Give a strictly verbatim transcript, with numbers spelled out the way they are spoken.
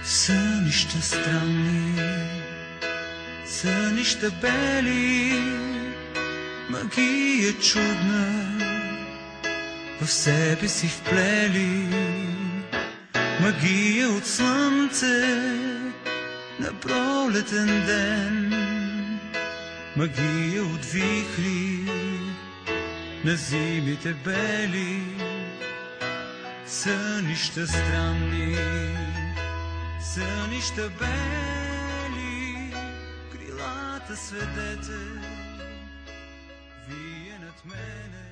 Сънища странни, сънища бели, магия чудна в себе си вплели. Магия от слънце на пролетен ден, магия от вихри на зимите бели. Сънища странни, сънища бели, крилата сведете, вие над мене.